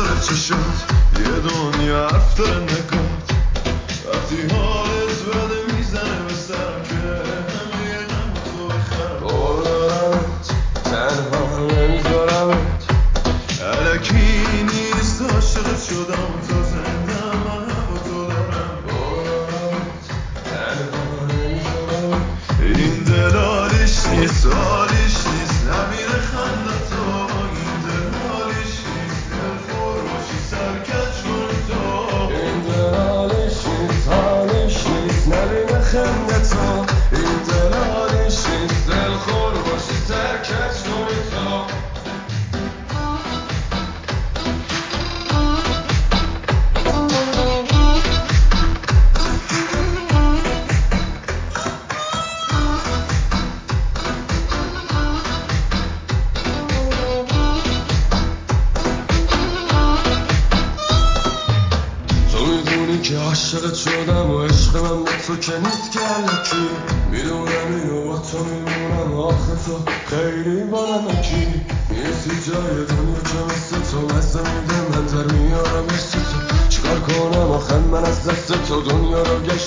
چشات یه دنیا حرف داره نگات وقتی حالت بده میزنه به سرم که همه یه غم تو بخرم باردارمت تنها نمیذارمت علکی نیست عاشقت شدم و تا زنده من با تو دارم باردارمت تنها نمیذارمت این دل حالیش نیست حالیش نیست نبینه خنده تو این دل حالیش نیست دل خور باشی سرکش کنی تو این دل حالیش نیست حالیش نیست نبینه خنده تو این دل حالیش نیست دل خور باشی سرکش کنی تو تو میدونی که عاشقت شدم و عشق من با تو که نیست که علکی میدونم اینو با تو میمونم آخه تو خیلی با نمکی میرسی جای دنیا که مثل تو مزه میده من در میارم عشق تو چیکار کنم آخه من از دست تو دنیا رو گشت